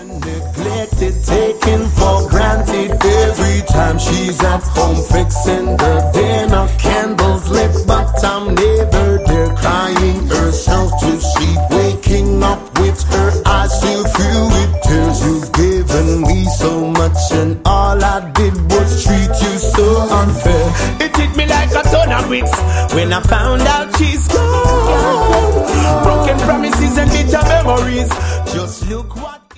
Neglected, taken for granted. Every time she's at home fixing the dinner, candles lit, but I'm never there, crying herself to sleep, waking up with her eyes still filled with tears. You've given me so much and all I did was treat you so unfair. It hit me like a ton of bricks when I found out she's gone. Broken promises and bitter memories. Just look what